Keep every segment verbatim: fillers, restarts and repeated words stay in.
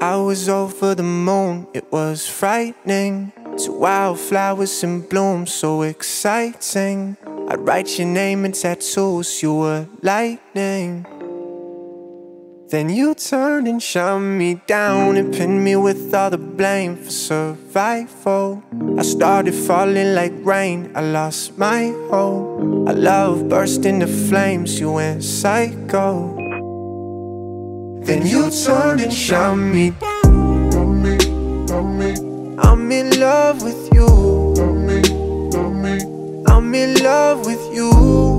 I was over the moon, it was frightening. Two wildflowers in bloom, so exciting. I'd write your name in tattoos, you were lightning. Then you turned and shut me down and pinned me with all the blame for survival. I started falling like rain, I lost my hope. Our love burst into flames, you went psycho. Then you turned and shut me down. I'm in love with you. I'm in love with you.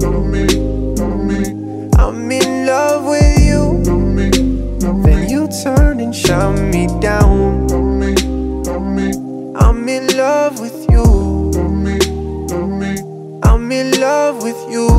I'm in love with you. Then you turned and shut me down. I'm in love with you. I'm in love with you.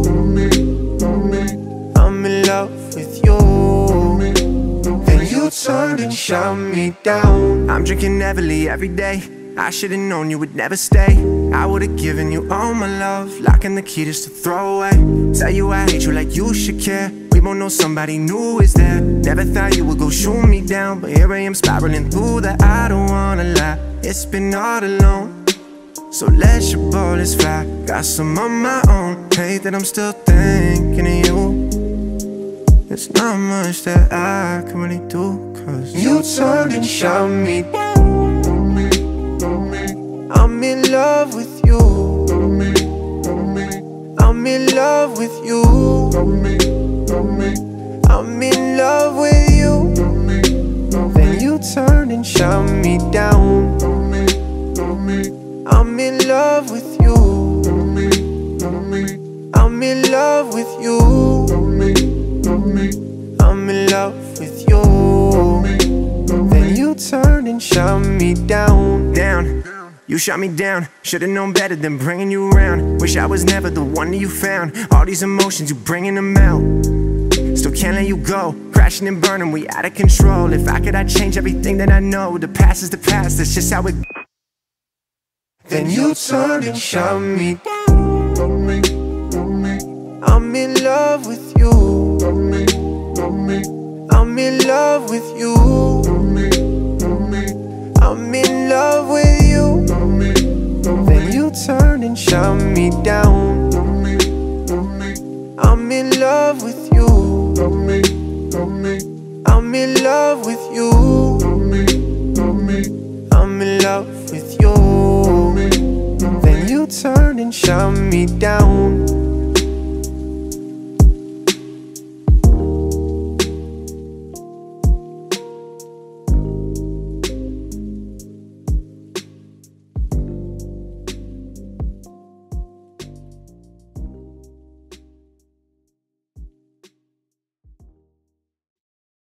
I'm in love with you. Then you turned and shut me down. I'm drinking heavily every day. I should've known you would never stay. I would've given you all my love, locking the key just to throw away. Tell you I hate you like you should care. We both know somebody new is there. Never thought you would go shoot me down, but here I am spiraling through the I don't wanna lie. It's been all alone, so let your bullets fly. Got some of my own, hate that I'm still thinking of you. There's not much that I can really do, cause you turned and shut me down. I'm in love with you. I'm in love with you. I'm in love with you. Then you turned and shut me down. I'm in love with you. I'm in love with you. I'm in love with you. Then you turned and shut me down. Down. You shot me down, should've known better than bringing you around. Wish I was never the one that you found. All these emotions, you bringing them out. Still can't let you go, crashing and burning, we out of control. If I could, I'd change everything that I know. The past is the past, that's just how it. Then you turned and shut me down. I'm in love with you. I'm in love with you. I'm in love with you. Then you turned and shut me down. I'm in love with you. I'm in love with you. I'm in love with you. Then you turned and shut me down.